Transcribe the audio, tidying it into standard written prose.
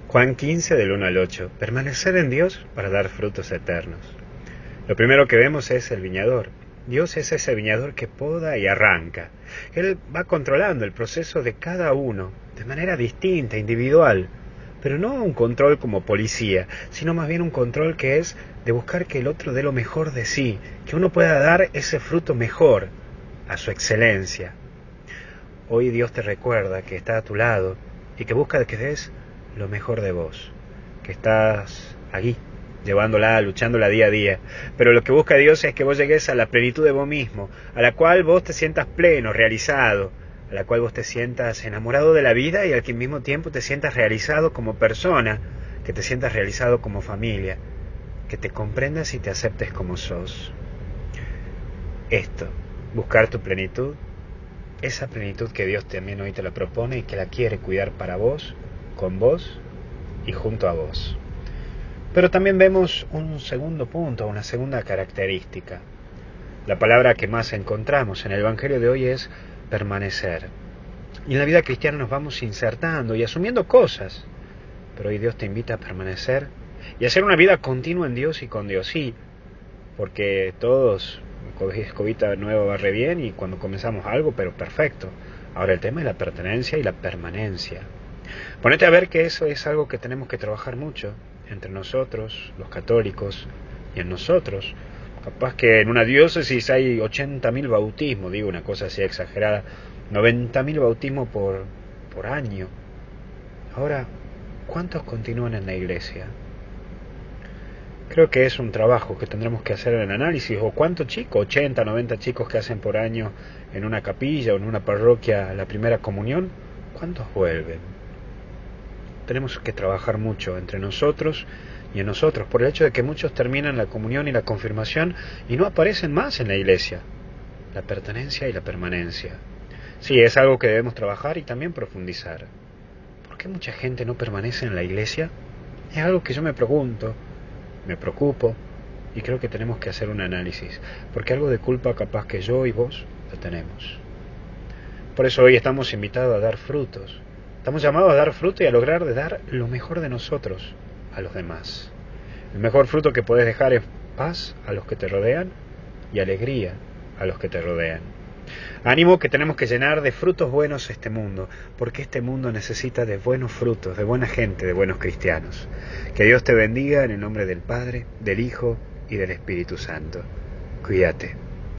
Juan 15 del 1 al 8. Permanecer en Dios para dar frutos eternos. Lo primero que vemos es el viñador. Dios es ese viñador que poda y arranca. Él va controlando el proceso de cada uno de manera distinta, individual. Pero no un control como policía, sino más bien un control que es de buscar que el otro dé lo mejor de sí, que uno pueda dar ese fruto mejor, a su excelencia. Hoy Dios te recuerda que está a tu lado y que busca que des lo mejor de vos, que estás aquí, llevándola, luchándola día a día. Pero lo que busca Dios es que vos llegues a la plenitud de vos mismo, a la cual vos te sientas pleno, realizado, a la cual vos te sientas enamorado de la vida y al que mismo tiempo te sientas realizado como persona, que te sientas realizado como familia, que te comprendas y te aceptes como sos. Esto, buscar tu plenitud, esa plenitud que Dios también hoy te la propone y que la quiere cuidar para vos, con vos y junto a vos. Pero también vemos un segundo punto, una segunda característica. La palabra que más encontramos en el Evangelio de hoy es permanecer. Y en la vida cristiana nos vamos insertando y asumiendo cosas. Pero hoy Dios te invita a permanecer y a hacer una vida continua en Dios y con Dios. Sí, porque todos, escobita nueva barre bien y cuando comenzamos algo, pero perfecto. Ahora el tema es la pertenencia y la permanencia. Ponete a ver que eso es algo que tenemos que trabajar mucho entre nosotros, los católicos, y en nosotros. Capaz que en una diócesis hay 80.000 bautismos, digo una cosa así exagerada, 90.000 bautismos por año. Ahora, ¿cuántos continúan en la iglesia? Creo que es un trabajo que tendremos que hacer en el análisis. ¿O cuántos chicos? 80, 90 chicos que hacen por año en una capilla o en una parroquia la primera comunión. ¿Cuántos vuelven? Tenemos que trabajar mucho entre nosotros y en nosotros, por el hecho de que muchos terminan la comunión y la confirmación y no aparecen más en la iglesia. La pertenencia y la permanencia. Sí, es algo que debemos trabajar y también profundizar. ¿Por qué mucha gente no permanece en la iglesia? Es algo que yo me pregunto, me preocupo y creo que tenemos que hacer un análisis, porque algo de culpa capaz que yo y vos lo tenemos. Por eso hoy estamos invitados a dar frutos. Estamos llamados a dar fruto y a lograr de dar lo mejor de nosotros a los demás. El mejor fruto que puedes dejar es paz a los que te rodean y alegría a los que te rodean. Ánimo que tenemos que llenar de frutos buenos este mundo, porque este mundo necesita de buenos frutos, de buena gente, de buenos cristianos. Que Dios te bendiga en el nombre del Padre, del Hijo y del Espíritu Santo. Cuídate.